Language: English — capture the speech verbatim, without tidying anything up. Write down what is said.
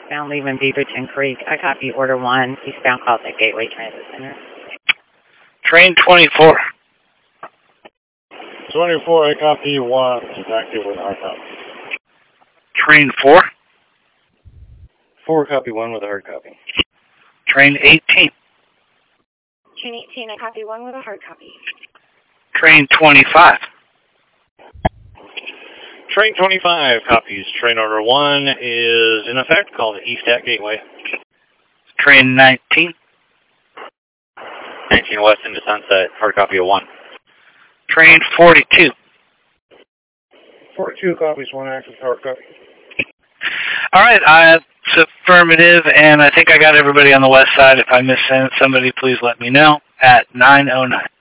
eastbound leaving Beaverton Creek. I copy order one, eastbound calls at Gateway Transit Center. Train twenty-four. twenty-four, I copy one, is active with hard copy. Train four. four, copy one with a hard copy. Train eighteen. Train eighteen, I copy one with a hard copy. Train twenty-five. Train twenty-five copies. Train order one is in effect. Call the East at Gateway. Train nineteen. nineteen west into Sunset. Hard copy of one. Train forty-two. forty-two copies, one active hard copy. All right, uh, it's affirmative, and I think I got everybody on the west side. If I miss somebody, please let me know at nine oh nine.